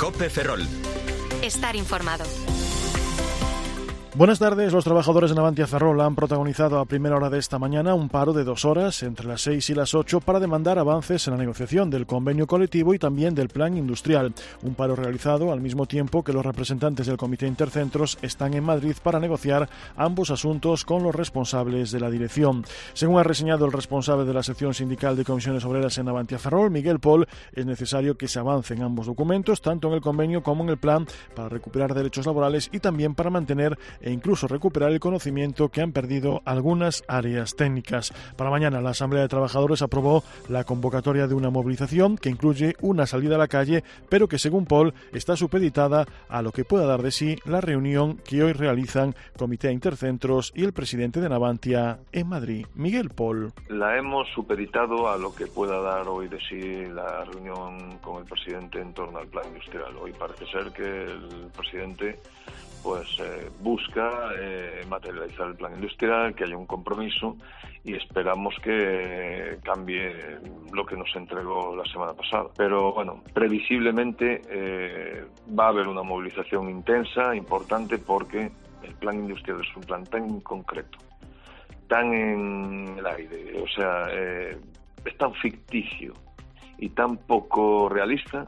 COPE Ferrol. Estar informado. Buenas tardes. Los trabajadores de Navantia Ferrol han protagonizado a primera hora de esta mañana un paro de 2 horas entre las 6 y las 8 para demandar avances en la negociación del convenio colectivo y también del plan industrial. Un paro realizado al mismo tiempo que los representantes del Comité Intercentros están en Madrid para negociar ambos asuntos con los responsables de la dirección. Según ha reseñado el responsable de la sección sindical de comisiones obreras en Navantia Ferrol, Miguel Pol, es necesario que se avance en ambos documentos, tanto en el convenio como en el plan, para recuperar derechos laborales y también para mantener e incluso recuperar el conocimiento que han perdido algunas áreas técnicas. Para mañana, la Asamblea de Trabajadores aprobó la convocatoria de una movilización que incluye una salida a la calle, pero que, según Pol, está supeditada a lo que pueda dar de sí la reunión que hoy realizan Comité Intercentros y el presidente de Navantia en Madrid. Miguel Pol. La hemos supeditado a lo que pueda dar hoy de sí la reunión con el presidente en torno al plan industrial. Hoy parece ser que el presidente busca materializar el plan industrial, que haya un compromiso y esperamos que cambie lo que nos entregó la semana pasada. Pero bueno, previsiblemente va a haber una movilización intensa, importante, porque el plan industrial es un plan tan concreto, tan en el aire, o sea, es tan ficticio y tan poco realista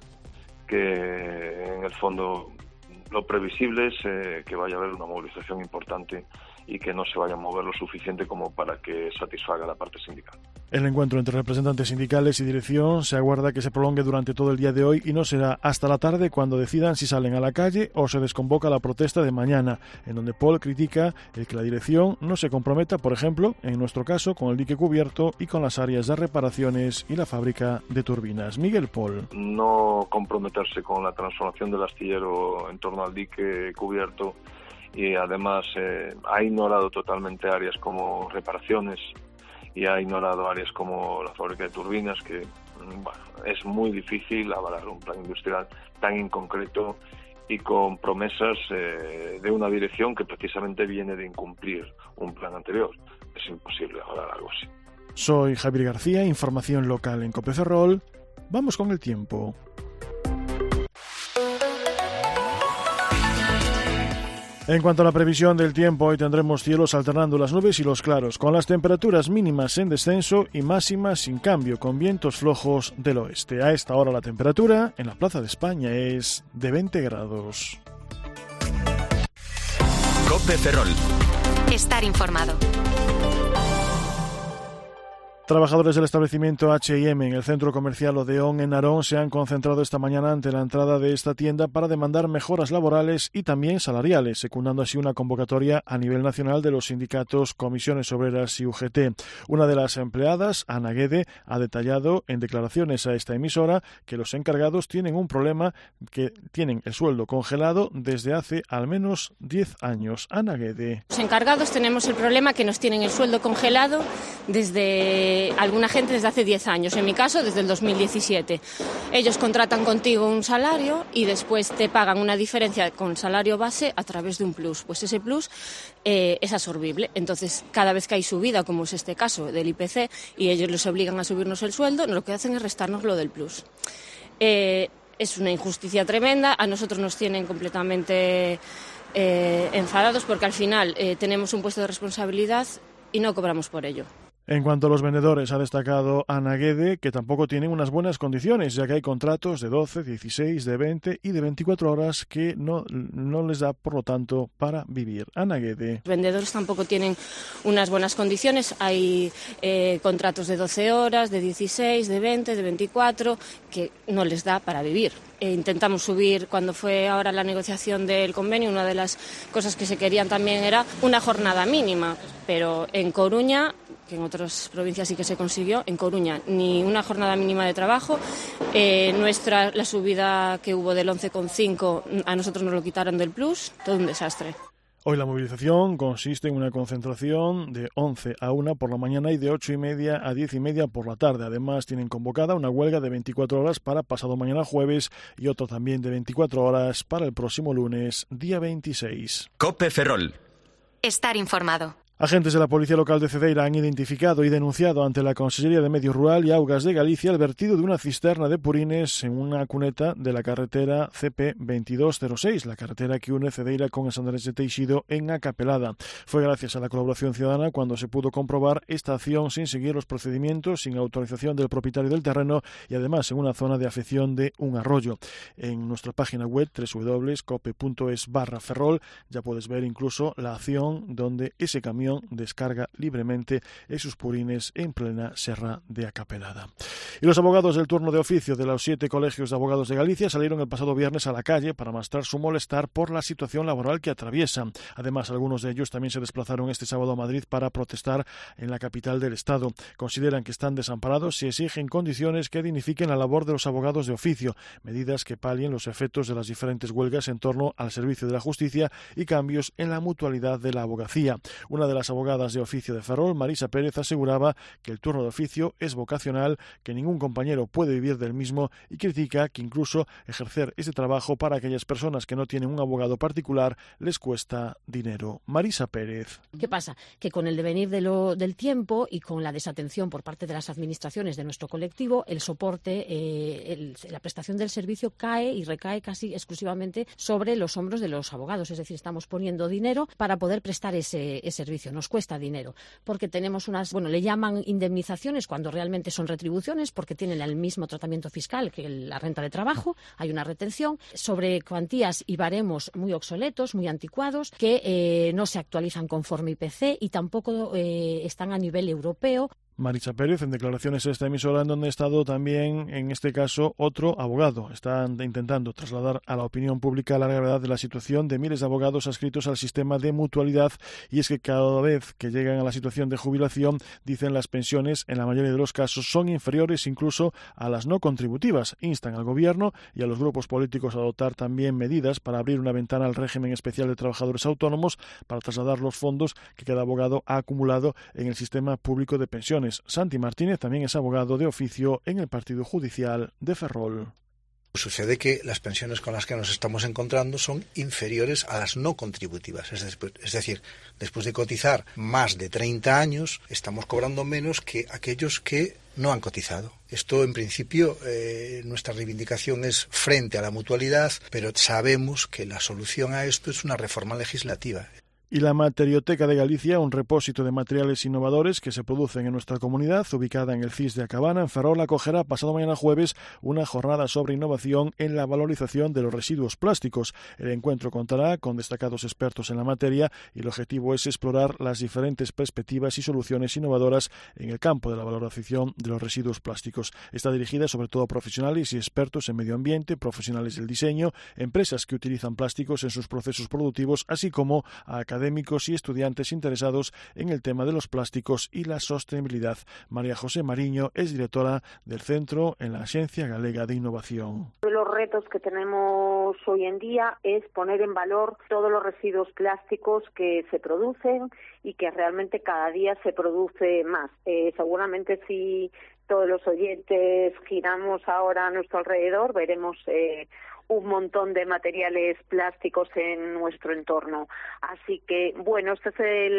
que en el fondo lo previsible es que vaya a haber una movilización importante y que no se vaya a mover lo suficiente como para que satisfaga la parte sindical. El encuentro entre representantes sindicales y dirección se aguarda que se prolongue durante todo el día de hoy y no será hasta la tarde cuando decidan si salen a la calle o se desconvoca la protesta de mañana, en donde Pol critica el que la dirección no se comprometa, por ejemplo, en nuestro caso, con el dique cubierto y con las áreas de reparaciones y la fábrica de turbinas. Miguel Pol. No comprometerse con la transformación del astillero en torno al dique cubierto y además ha ignorado totalmente áreas como reparaciones y ha ignorado áreas como la fábrica de turbinas, que es muy difícil avalar un plan industrial tan inconcreto y con promesas de una dirección que precisamente viene de incumplir un plan anterior. Es imposible avalar algo así. Soy Javier García, información local en COPE Ferrol. Vamos con el tiempo. En cuanto a la previsión del tiempo, hoy tendremos cielos alternando las nubes y los claros, con las temperaturas mínimas en descenso y máximas sin cambio, con vientos flojos del oeste. A esta hora la temperatura en la Plaza de España es de 20 grados. COPE Ferrol. Estar informado. Trabajadores del establecimiento H&M en el centro comercial Odeón en Narón se han concentrado esta mañana ante la entrada de esta tienda para demandar mejoras laborales y también salariales, secundando así una convocatoria a nivel nacional de los sindicatos Comisiones Obreras y UGT. Una de las empleadas, Ana Guede, ha detallado en declaraciones a esta emisora que los encargados tienen un problema, que tienen el sueldo congelado desde hace al menos 10 años. Ana Guede. Los encargados tenemos el problema que nos tienen el sueldo congelado desde alguna gente desde hace 10 años, en mi caso desde el 2017. Ellos contratan contigo un salario y después te pagan una diferencia con salario base a través de un plus. Pues ese plus es absorbible. Entonces, cada vez que hay subida, como es este caso del IPC, y ellos les obligan a subirnos el sueldo, lo que hacen es restarnos lo del plus. Es una injusticia tremenda. A nosotros nos tienen completamente enfadados porque al final tenemos un puesto de responsabilidad y no cobramos por ello. En cuanto a los vendedores, ha destacado Ana Guede que tampoco tienen unas buenas condiciones, ya que hay contratos de 12, 16, de 20 y de 24 horas que no les da, por lo tanto, para vivir. Ana Guede. Los vendedores tampoco tienen unas buenas condiciones. Hay contratos de 12 horas, de 16, de 20, de 24, que no les da para vivir. Intentamos subir, cuando fue ahora la negociación del convenio, una de las cosas que se querían también era una jornada mínima, pero en Coruña, que en otras provincias sí que se consiguió, en Coruña ni una jornada mínima de trabajo. La subida que hubo del 11,5 a nosotros nos lo quitaron del plus, todo un desastre. Hoy la movilización consiste en una concentración de 11 a 1 por la mañana y de 8:30 a 10:30 por la tarde. Además, tienen convocada una huelga de 24 horas para pasado mañana jueves y otro también de 24 horas para el próximo lunes, día 26. COPE Ferrol. Estar informado. Agentes de la Policía Local de Cedeira han identificado y denunciado ante la Consellería de Medio Rural y Augas de Galicia el vertido de una cisterna de purines en una cuneta de la carretera CP 2206, la carretera que une Cedeira con San Andrés de Teixido en Acapelada. Fue gracias a la colaboración ciudadana cuando se pudo comprobar esta acción sin seguir los procedimientos, sin autorización del propietario del terreno y además en una zona de afección de un arroyo. En nuestra página web www.cope.es/Ferrol ya puedes ver incluso la acción donde ese camión descarga libremente esos purines en plena serra de Acapelada. Y los abogados del turno de oficio de los 7 colegios de abogados de Galicia salieron el pasado viernes a la calle para mostrar su malestar por la situación laboral que atraviesan. Además, algunos de ellos también se desplazaron este sábado a Madrid para protestar en la capital del Estado. Consideran que están desamparados y exigen condiciones que dignifiquen la labor de los abogados de oficio, medidas que palien los efectos de las diferentes huelgas en torno al servicio de la justicia y cambios en la mutualidad de la abogacía. Una de las abogadas de oficio de Ferrol, Marisa Pérez, aseguraba que el turno de oficio es vocacional, que ningún compañero puede vivir del mismo y critica que incluso ejercer ese trabajo para aquellas personas que no tienen un abogado particular les cuesta dinero. Marisa Pérez. ¿Qué pasa? Que con el devenir del tiempo y con la desatención por parte de las administraciones de nuestro colectivo, el soporte, la prestación del servicio cae y recae casi exclusivamente sobre los hombros de los abogados. Es decir, estamos poniendo dinero para poder prestar ese servicio. Nos cuesta dinero porque tenemos le llaman indemnizaciones cuando realmente son retribuciones porque tienen el mismo tratamiento fiscal que la renta de trabajo. Hay una retención sobre cuantías y baremos muy obsoletos, muy anticuados, que no se actualizan conforme IPC y tampoco están a nivel europeo. Marisa Pérez, en declaraciones a esta emisora, en donde ha estado también, en este caso, otro abogado. Están intentando trasladar a la opinión pública la gravedad de la situación de miles de abogados adscritos al sistema de mutualidad, y es que cada vez que llegan a la situación de jubilación, dicen las pensiones, en la mayoría de los casos, son inferiores incluso a las no contributivas. Instan al Gobierno y a los grupos políticos a adoptar también medidas para abrir una ventana al régimen especial de trabajadores autónomos para trasladar los fondos que cada abogado ha acumulado en el sistema público de pensiones. Santi Martínez también es abogado de oficio en el Partido Judicial de Ferrol. Sucede que las pensiones con las que nos estamos encontrando son inferiores a las no contributivas. Es decir, después de cotizar más de 30 años, estamos cobrando menos que aquellos que no han cotizado. Esto, en principio, nuestra reivindicación es frente a la mutualidad, pero sabemos que la solución a esto es una reforma legislativa. Y la Materioteca de Galicia, un repósito de materiales innovadores que se producen en nuestra comunidad, ubicada en el CIS de Acabana, en Ferrol, acogerá pasado mañana jueves una jornada sobre innovación en la valorización de los residuos plásticos. El encuentro contará con destacados expertos en la materia y el objetivo es explorar las diferentes perspectivas y soluciones innovadoras en el campo de la valorización de los residuos plásticos. Está dirigida sobre todo a profesionales y expertos en medio ambiente, profesionales del diseño, empresas que utilizan plásticos en sus procesos productivos, así como a académicos y estudiantes interesados en el tema de los plásticos y la sostenibilidad. María José Mariño es directora del centro en la Axencia Galega de Innovación. Los retos que tenemos hoy en día es poner en valor todos los residuos plásticos que se producen y que realmente cada día se produce más. Seguramente si todos los oyentes giramos ahora a nuestro alrededor, veremos un montón de materiales plásticos en nuestro entorno. Así que, bueno, este es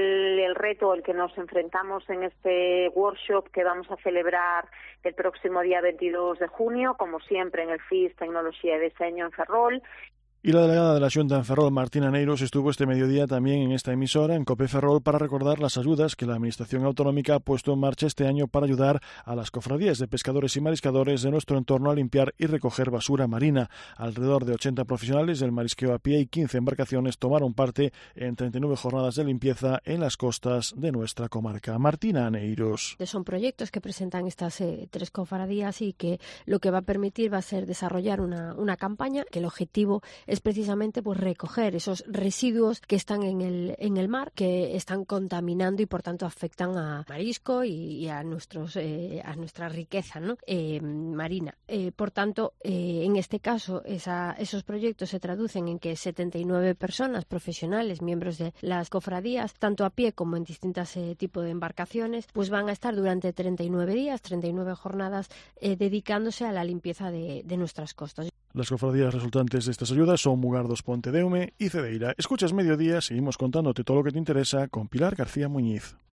el reto al que nos enfrentamos en este workshop que vamos a celebrar el próximo día 22 de junio, como siempre en el FIS Tecnología y Diseño en Ferrol. Y la delegada de la Xunta en Ferrol, Martina Neiros, estuvo este mediodía también en esta emisora, en Cope Ferrol, para recordar las ayudas que la Administración Autonómica ha puesto en marcha este año para ayudar a las cofradías de pescadores y mariscadores de nuestro entorno a limpiar y recoger basura marina. Alrededor de 80 profesionales del marisqueo a pie y 15 embarcaciones tomaron parte en 39 jornadas de limpieza en las costas de nuestra comarca. Martina Neiros. Son proyectos que presentan estas 3 cofradías y que lo que va a permitir va a ser desarrollar una campaña que el objetivo es precisamente pues recoger esos residuos que están en el mar, que están contaminando y por tanto afectan a marisco y a nuestra riqueza, ¿no? Marina. Por tanto, en este caso, esos proyectos se traducen en que 79 personas profesionales, miembros de las cofradías, tanto a pie como en distintos tipos de embarcaciones, pues van a estar durante 39 días, 39 jornadas, dedicándose a la limpieza de nuestras costas. Las cofradías resultantes de estas ayudas son Mugardos, Pontedeume y Cedeira. Escuchas Mediodía, seguimos contándote todo lo que te interesa con Pilar García Muñiz.